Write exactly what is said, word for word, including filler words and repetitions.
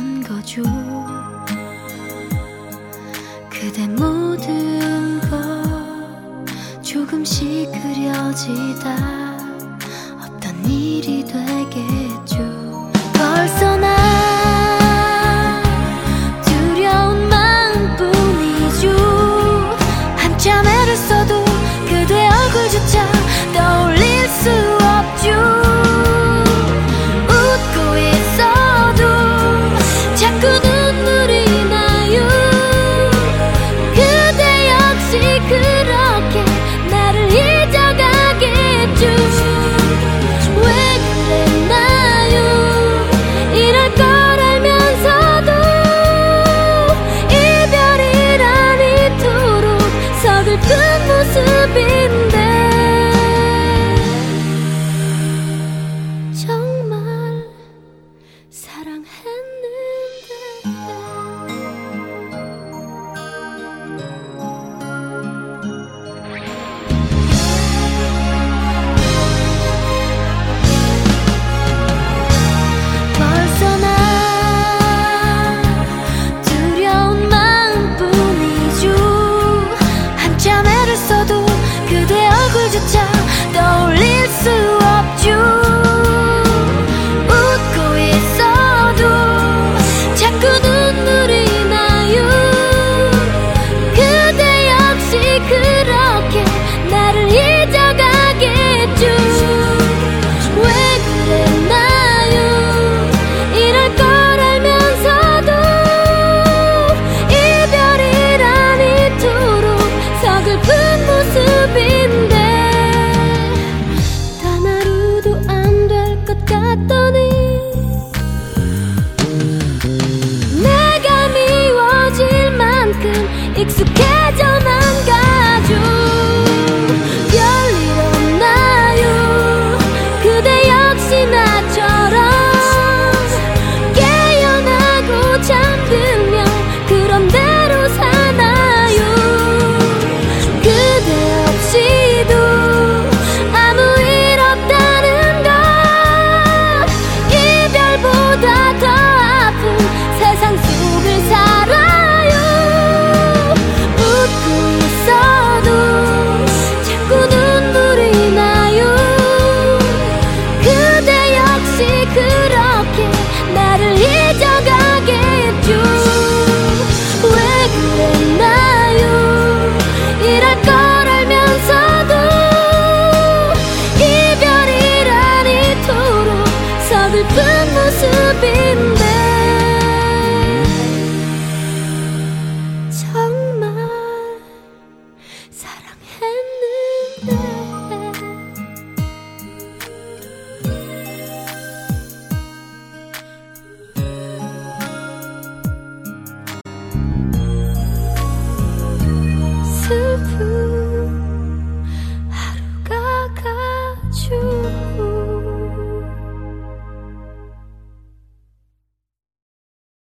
건 거죠. 그대 모든 것 조금씩 그려지다 없던 일이 되겠죠. 벌써 나 두려운 마음뿐이죠. 한참 애를 써도 그대 얼굴조차 떠올릴 수 없죠. 웃고 있어도 자꾸 눈물이 나요. 그대 역시 그렇게 나를 잊어가겠죠. 왜 그랬나요? 이럴 걸 알면서도 이별이란 이토록 서글픈 모습인데 정말 사랑했는데. 벌써 나 두려운 마음뿐이죠. 한참 애를 써도 그대 얼굴조차 떠올릴 수 없죠. 웃고 있어도 자꾸 눈물이 나요. 그대 역시 그렇게 나를 잊어가겠죠. 왜 그랬나요? 이럴 걸 알면서도 이별이란 이토록 서글픈 모습인데 단 하루도 안 될 것 같더니 내가 미워질 만큼 익숙해져